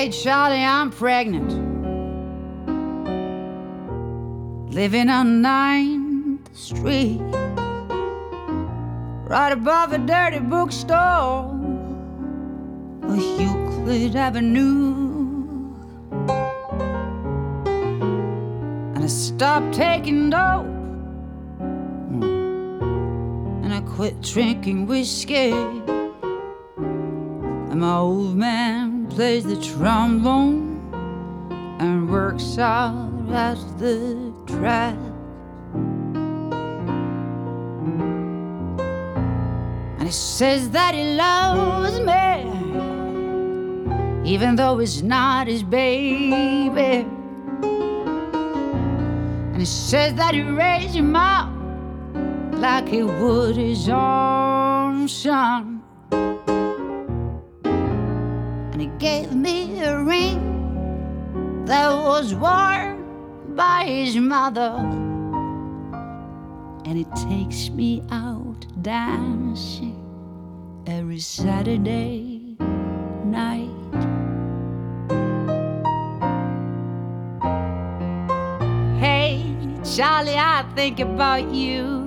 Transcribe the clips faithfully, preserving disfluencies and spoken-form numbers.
Hey, Charlie, I'm pregnant. Living on ninth Street, right above a dirty bookstore on Euclid Avenue. And I stopped taking dope, and I quit drinking whiskey. And my old man plays the trombone and works out at the track. And he says that he loves me, even though it's not his baby. And he says that he raised him up like he would his own son. And he gave me a ring that was worn by his mother. And he takes me out dancing every Saturday night. Hey, Charlie, I think about you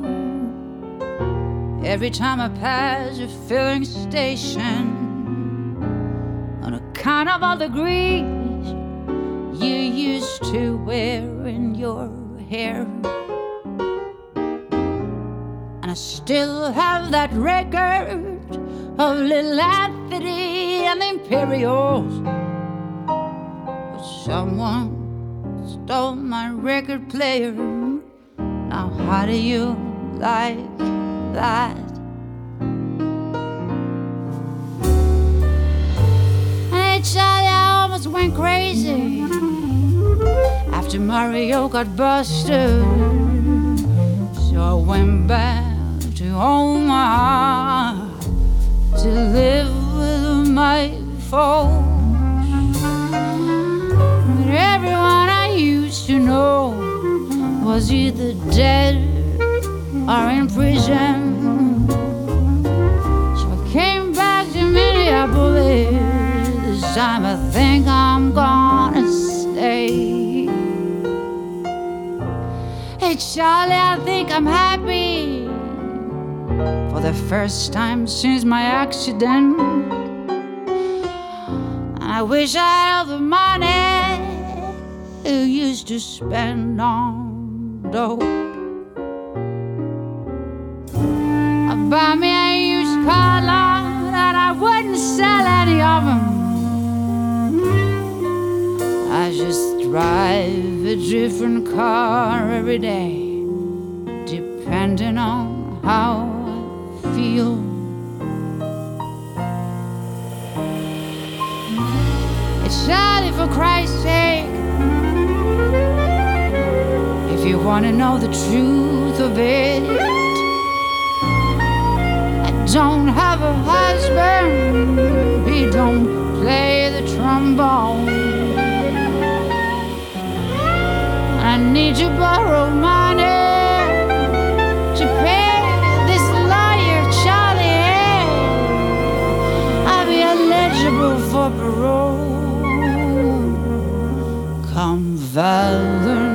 every time I pass a filling station. On account of all the grease you used to wear in your hair. And I still have that record of Little Anthony and the Imperials. But someone stole my record player. Now how do you like that? Hey Charlie, I almost went crazy after Mario got busted. So I went back to Omaha to live with my folks. But everyone I used to know was either dead or in prison. So I came back to Minneapolis. This time I think I'm gonna stay. Hey Charlie, I think I'm happy for the first time since my accident. I wish I had all the money you used to spend on dope. I'd buy me a used car lot and I wouldn't sell any of them. I just drive a different car every day, depending on how I feel. It's Charlie, for Christ's sake, if you want to know the truth of it, I don't have a husband, he don't play the trombone. I need to borrow money to pay this lawyer, Charlie. I'll be eligible for parole come Valentine's.